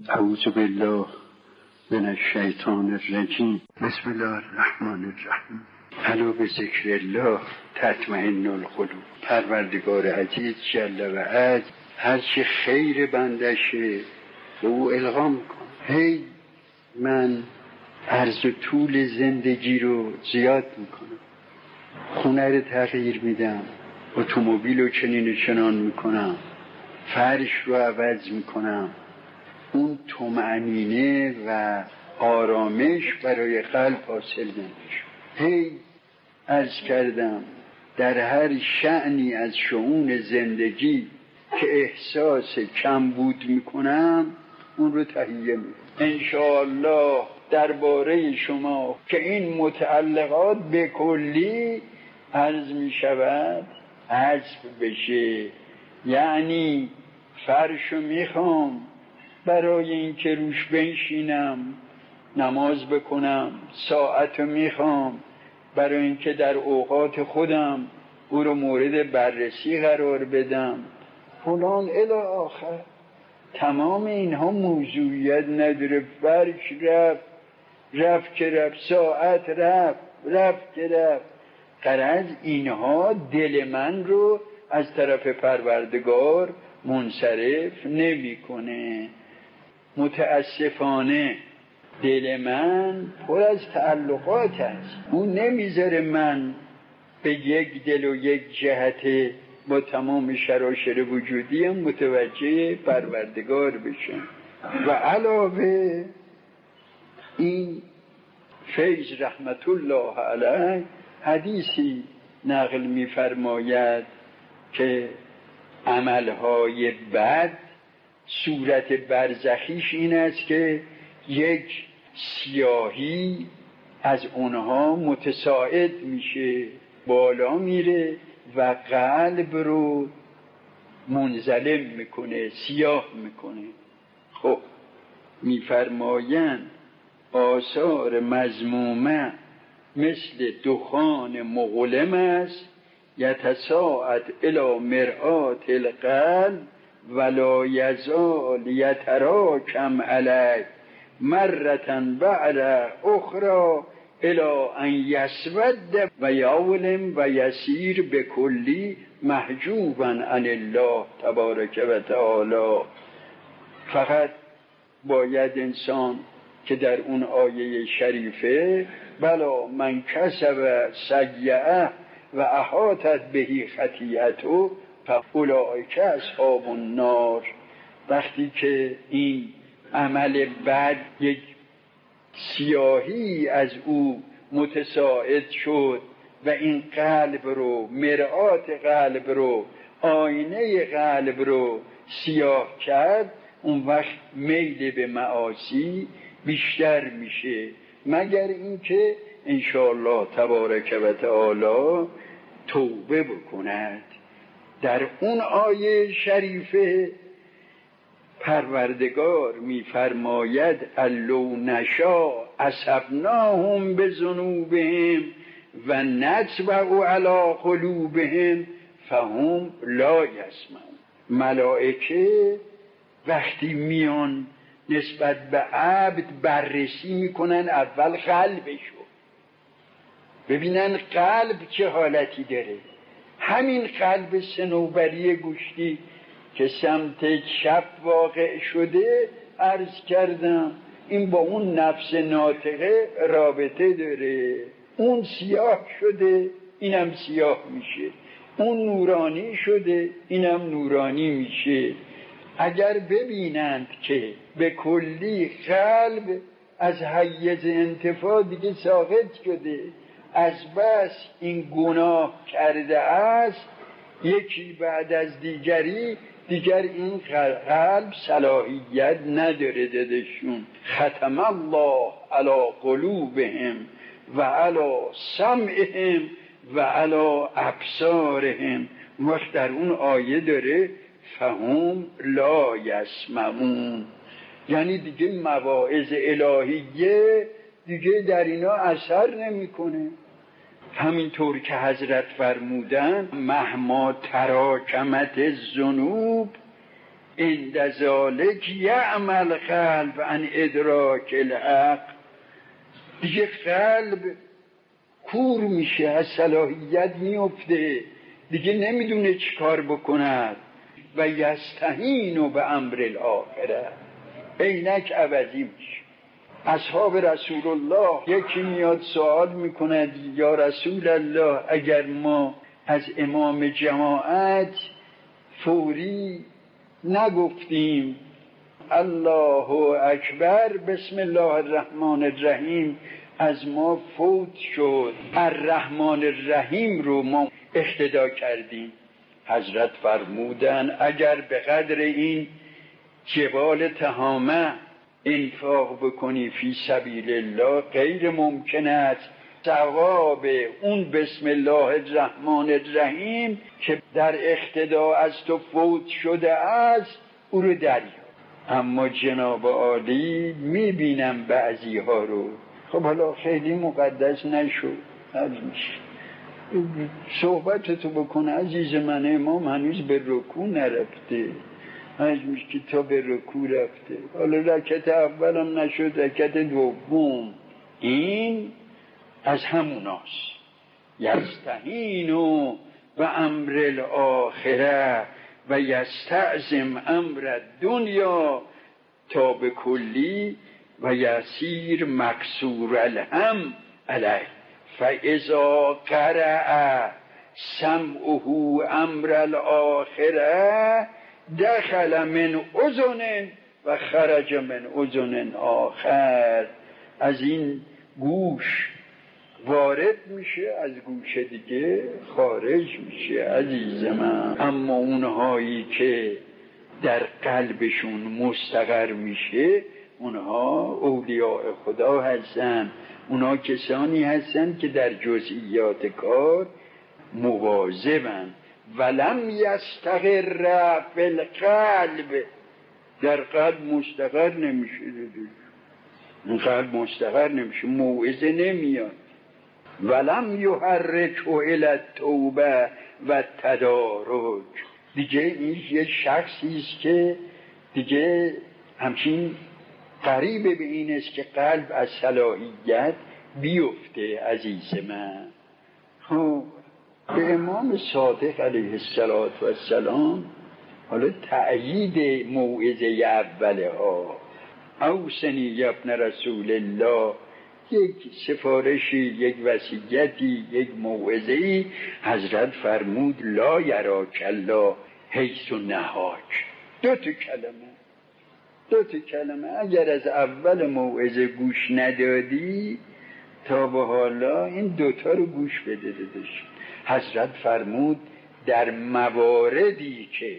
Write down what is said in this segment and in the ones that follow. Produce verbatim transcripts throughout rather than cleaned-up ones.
اعوذ بالله من الشیطان الرجیم. بسم الله الرحمن الرحیم. الا بذکر الله تطمئن القلوب. پروردگار عزیز جل و عز هر چی خیر بندشه به او القا میکنه. هی من عرض و طول زندگی رو زیاد میکنم، خونه رو تغییر میدم، اتومبیل رو چنین و چنان میکنم، فرش رو عوض میکنم. اون طمأنینه و آرامش برای قلب حاصل نمیشه. هی عرض کردم در هر شأنی از شؤون زندگی که احساس کمبود میکنم اون رو تهیه میکنم. انشاءالله درباره شما که این متعلقات به کلی عرض میشود حذف بشه. یعنی فرشو میخوام برای این که روش بنشینم نماز بکنم، ساعتو میخوام برای این که در اوقات خودم او رو مورد بررسی قرار بدم، فلان الی آخر. تمام اینها موضوعیت نداره. فرش رفت رفت که رفت، ساعت رفت رفت که رفت. غرض اینها دل من رو از طرف پروردگار منصرف نمی کنه. متاسفانه دل من پر از تعلقات است. اون نمیذاره من به یک دل و یک جهت با تمام شراشر وجودیم متوجه پروردگار بشم. و علاوه این فیض رحمت الله علیه حدیثی نقل می‌فرماید که عملهای بد صورت برزخیش این است که یک سیاهی از اونها متصاعد میشه، بالا میره و قلب رو منظلم میکنه، سیاه میکنه. خب میفرمایند آثار مذمومه مثل دخان مغلم است یتساعد الی مرآت القلب ولا یزال یتراکم علیه مرة بعد اخرى الی ان یسود و یولم و یسیر به کلی محجوبا عن الله تبارک و تعالی. فقط باید انسان که در اون آیه شریفه بلا من کسب سیئه و احاطت بهی خطیئته فاولئک اصحاب النار، وقتی که این عمل بد یک سیاهی از او متصاعد شد و این قلب رو، مرآت قلب رو، آینه قلب رو سیاه کرد، اون وقت میل به معاصی بیشتر میشه، مگر اینکه انشاءالله تبارک و تعالی توبه بکند. در اون آیه شریفه پروردگار میفرماید لو نشاء اصبناهم بذنوبهم و نطبع علی قلوبهم فهم لا یسمعون. ملائکه وقتی میان نسبت به عبد بررسی میکنن اول قلبشو، ببینن قلب چه حالتی داره. همین قلب صنوبری گوشتی که سمت چپ واقع شده، عرض کردم این با اون نفس ناطقه رابطه داره. اون سیاه شده اینم سیاه میشه، اون نورانی شده اینم نورانی میشه. اگر ببینند که به کلی قلب از حیز انتفاع دیگه ساقط شده، از بس این گناه کرده است، یکی بعد از دیگری دیگر این قلب صلاحیت نداره دادشون. ختم الله علی قلوبهم و علی سمعهم و علی ابصارهم. وقت در اون آیه داره فهم لا یسمعون، یعنی دیگه مواعظ الهیه دیگه در اینا اثر نمیکنه. همینطور که حضرت فرمودن مهما تراکمت الذنوب عند ذالک یعمل قلب عن ادراک الحق. دیگه قلب کور میشه، از صلاحیت میفته، دیگه نمیدونه چی کار بکند. و یستهین به امر الاخره، عینک عوضی میشه. اصحاب رسول الله یکی میاد سوال میکند یا رسول الله اگر ما از امام جماعت فوری نگفتیم الله اکبر بسم الله الرحمن الرحیم از ما فوت شد، الرحمن الرحیم رو ما اقتدا کردیم، حضرت فرمودن اگر به قدر این جبال تهامه انفاق بکنی فی سبیل الله غیر ممکن است ثواب اون بسم الله الرحمن الرحیم که در اقتدا از تو فوت شده است او رو دریاب. اما جناب عالی میبینم بعضی ها رو، خب حالا خیلی مقدس نشد، از میشه صحبت تو بکنه عزیز من، امام هنوز به رکوع نرفته، هنوز میشه که تا به رکوع رفته، حالا رکعت اولم نشد رکعت دوم. این از هموناست. یستهینو و امر الاخره و یستعظم امر دنیا تا به کلی و یسیر مکسور الهم علیه فاذا قرأ سمعه امر الاخره دخل من اذن و خرج من اذن آخر. از این گوش وارد میشه، از گوش دیگه خارج میشه عزیز من. اما اونهایی که در قلبشون مستقر میشه اونها اولیاء خدا هستن، اونها کسانی هستن که در جزئیات کار مواظبن. ولم یستقر فی القلب، در قلب مستقر نمیشه، این قلب مستقر نمیشه، موعظه نمیاد. ولم یحرکه الی التوبه و تدارک، دیگه این یه شخصی است که دیگه همچین قریب به این است که قلب از صلاحیت بیفته عزیز من. خب به امام صادق علیه السلام حالا تأیید موعظه اوله ها، اوصنی ابن رسول الله، یک سفارشی، یک وصیتی، یک موعظه‌ای، حضرت فرمود لا یراک الله حیث نهاک. دو تا کلمه دو تا کلمه اگر از اول موعظه گوش ندادی تا به حالا این دوتا رو گوش بده دادش. حضرت فرمود در مواردی که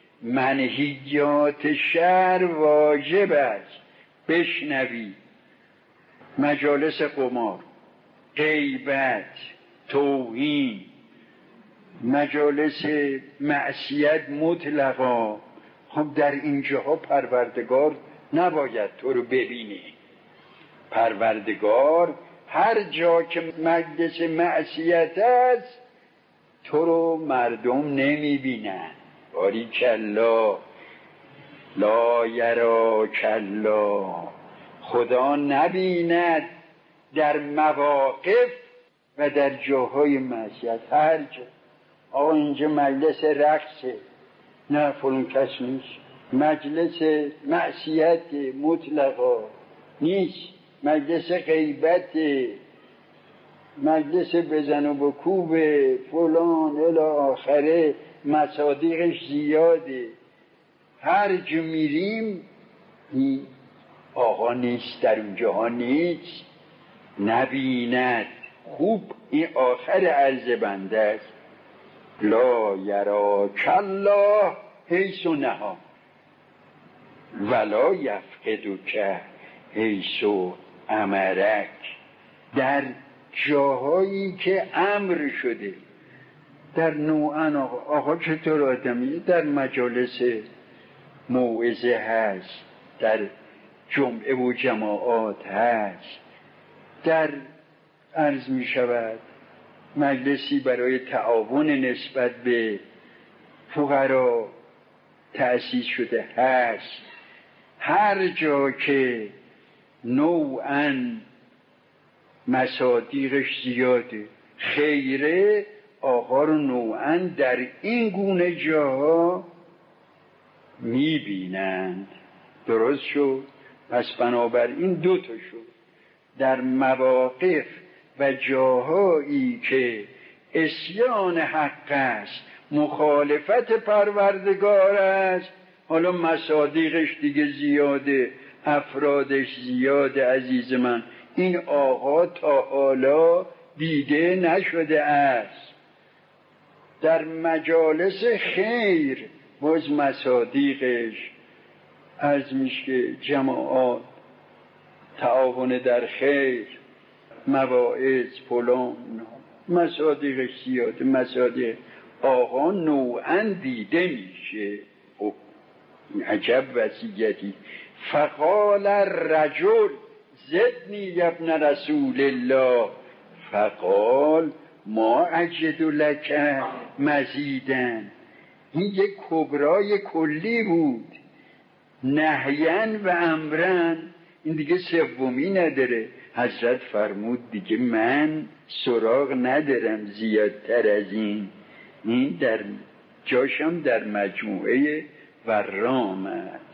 منهیات شرع واجب است بشنوی، مجالس قمار، غیبت، توهین، مجالس معصیت مطلقا، خب در اینجاها پروردگار نباید تو رو ببینی. پروردگار هر جا که مجلس معصیت است تو رو مردم نمی بینن. باری کلا لا یرا کلا، خدا نبیند در مواقف و در جاهای معصیت. هر جا آقا اینجا مجلس رقصه، نه فلان کس نیست، مجلس معصیت مطلقا نیست، مجلس غیبت، مجلس بزن و بکوب فلان الی آخره، مصادیقش زیاده. هر جا میریم این آقا نیست، در اونجاها نیست، نبیند. خوب این آخر عرض بنده است. لا یراک الله حیث نها ولا یفقدک حیث امرک، در جاهایی که امر شده، در نوعن آقا, آقا چطور آدمی، در مجالس موعظه هست، در جمعه و جماعات هست، در عرض می شود مجلسی برای تعاون نسبت به فقرا، تأسیس شده هست. هر جا که نوعاً مصادیقش زیاده خیره، آقا رو نوعاً در این گونه جاها میبینند. درست شد؟ پس بنابراین دو تا شد. در مواقف و جاهایی که عصیان حق است، مخالفت پروردگار است، حالا مصادیقش دیگه زیاده، افرادش زیاده. عزیز من، این آقا تا حالا دیده نشده است. در مجالس خیر باز مصادیقش عرض میشه که جماعات، تعاون در خیر، مواعظ، فلان، مصادیقش زیاده. مصادیق آقا نوعاً دیده میشه. خب عجب وصیتی. فقال الرجل زدنی ابن رسول الله، فقال ما اجد لک مزیدن. این یک کبرای کلی بود، نهین و امرن، این دیگه سومی نداره. حضرت فرمود دیگه من سراغ ندارم زیادتر از این. این در جاشم در مجموعه ورام است.